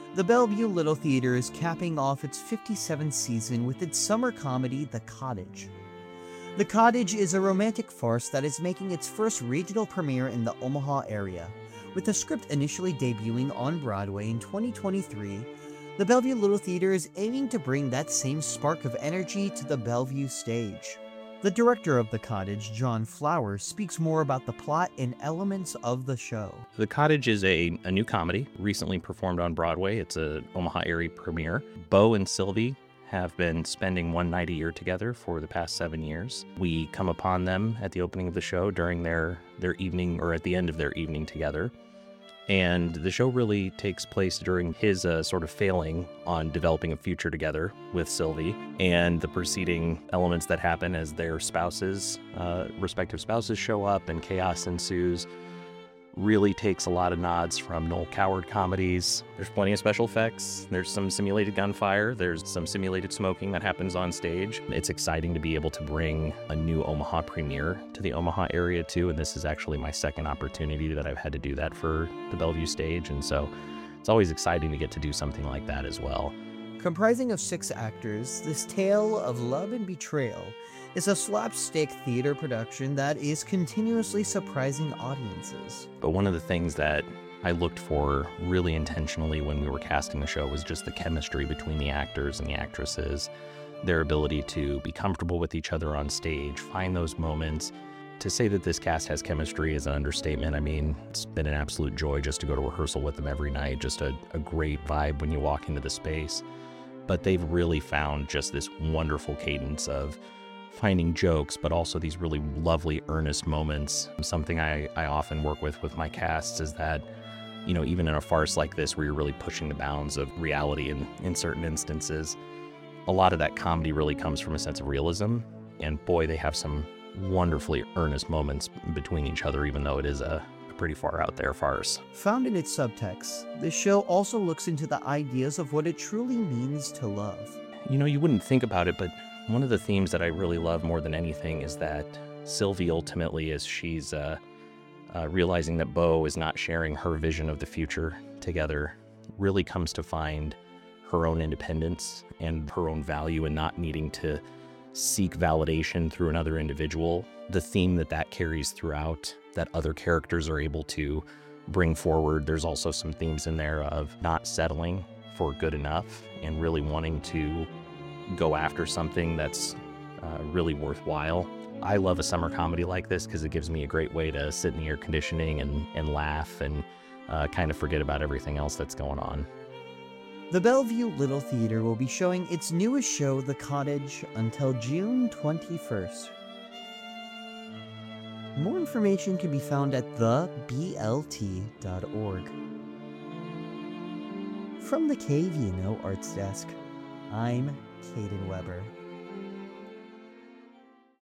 The Bellevue Little Theater is capping off its 57th season with its summer comedy, The Cottage. The Cottage is a romantic farce that is making its first regional premiere in the Omaha area. With the script initially debuting on Broadway in 2023, the Bellevue Little Theater is aiming to bring that same spark of energy to the Bellevue stage. The director of The Cottage, John Flowers, speaks more about the plot and elements of the show. The Cottage is a new comedy recently performed on Broadway. It's an Omaha area premiere. Bo and Sylvie have been spending one night a year together for the past 7 years. We come upon them at the opening of the show during their evening, or at the end of their evening together. And the show really takes place during his sort of failing on developing a future together with Sylvie, and the preceding elements that happen as their respective spouses show up and chaos ensues. Really takes a lot of nods from Noel Coward comedies. There's plenty of special effects. There's some simulated gunfire. There's some simulated smoking that happens on stage. It's exciting to be able to bring a new Omaha premiere to the Omaha area too, and this is actually my second opportunity that I've had to do that for the Bellevue stage, and so it's always exciting to get to do something like that as well. Comprising of 6 actors, this tale of love and betrayal is a slapstick theater production that is continuously surprising audiences. But one of the things that I looked for really intentionally when we were casting the show was just the chemistry between the actors and the actresses, their ability to be comfortable with each other on stage, find those moments. To say that this cast has chemistry is an understatement. I mean, it's been an absolute joy just to go to rehearsal with them every night, just a great vibe when you walk into the space. But they've really found just this wonderful cadence of finding jokes, but also these really lovely, earnest moments. Something I often work with my casts is that, you know, even in a farce like this where you're really pushing the bounds of reality in certain instances, a lot of that comedy really comes from a sense of realism. And boy, they have some wonderfully earnest moments between each other, even though it is a pretty far out there farce. Found in its subtext, this show also looks into the ideas of what it truly means to love. You know, you wouldn't think about it, but one of the themes that I really love more than anything is that Sylvie ultimately, as she's realizing that Bo is not sharing her vision of the future together, really comes to find her own independence and her own value in not needing to seek validation through another individual. The theme that carries throughout, that other characters are able to bring forward. There's also some themes in there of not settling for good enough and really wanting to go after something that's really worthwhile. I love a summer comedy like this because it gives me a great way to sit in the air conditioning and laugh and kind of forget about everything else that's going on. The Bellevue Little Theater will be showing its newest show, The Cottage, until June 21st. More information can be found at theblt.org. From the KVNO Arts Desk, I'm Caden Weber.